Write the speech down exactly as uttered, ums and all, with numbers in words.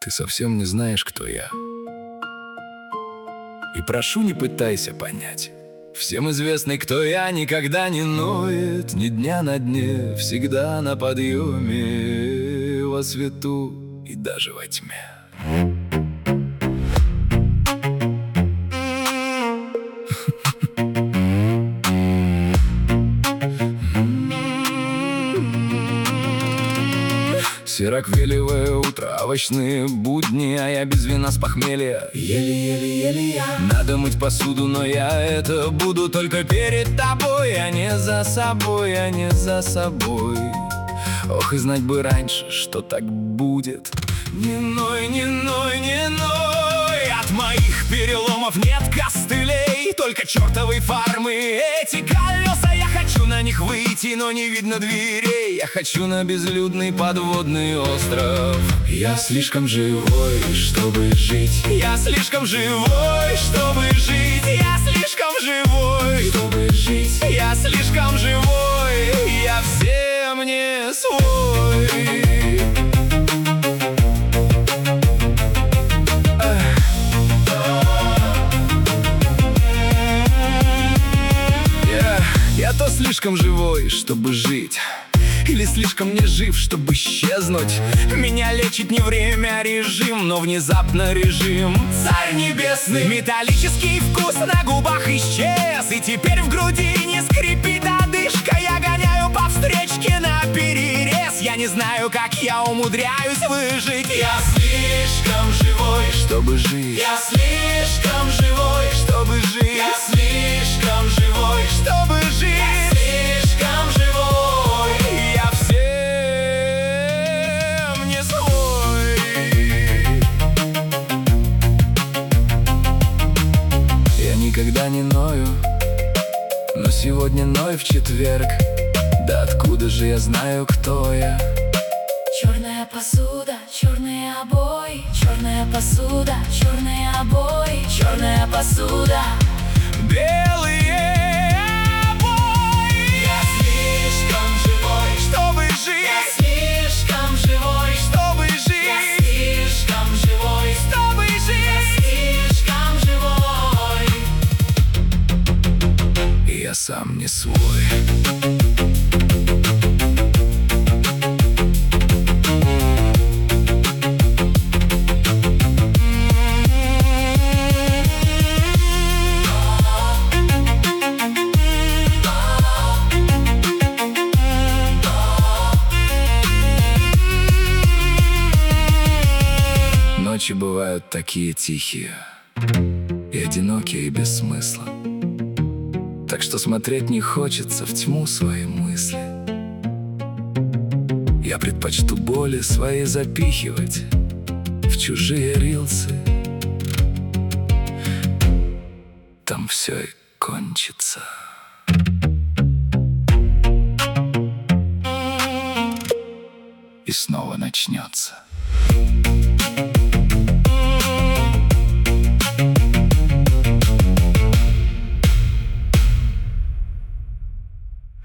Ты совсем не знаешь, кто я. И прошу, не пытайся понять. Всем известный, кто я, никогда не ноет, ни дня на дне, всегда на подъеме, во свету и даже во тьме. Сироквелевое утро, овощные будни, а я без вина с похмелья. Еле-еле-еле я. Надо мыть посуду, но я это буду только перед тобой, а не за собой, а не за собой. Ох, и знать бы раньше, что так будет. Не ной, не ной, не ной. От моих переломов нет костылей, только чертовы фармы. Эти колеса, я хочу на них выйти, но не видно дверей. Я хочу на безлюдный подводный остров. Я слишком живой, чтобы жить. Я слишком живой, чтобы жить. Я слишком живой, чтобы жить. Я слишком живой, я всем не свой. Я то слишком живой, чтобы жить, или слишком не жив, чтобы исчезнуть. Меня лечит не время, а режим, но внезапно режим. Царь небесный, металлический вкус на губах исчез, и теперь в груди не скрипит одышка. Я гоняю по встречке на перерез. Я не знаю, как я умудряюсь выжить. Я слишком живой, чтобы жить. Я слишком живой, чтобы жить. Я слишком живой, чтобы жить. Я слишком живой, я всем не свой. Я никогда не ною, но сегодня ною в четверг. Да откуда же я знаю, кто я? Черная посуда, черные обои. Черная посуда, черные обои. Черная посуда, белые обои. Я слишком живой, чтобы жить. я слишком живой, Чтобы жить. я слишком живой, Чтобы я жить. слишком живой. И я сам не свой. Ночи бывают такие тихие и одинокие, и без смысла. Так что смотреть не хочется в тьму свои мысли. Я предпочту боли свои запихивать в чужие рилсы. Там все и кончится. И снова начнется.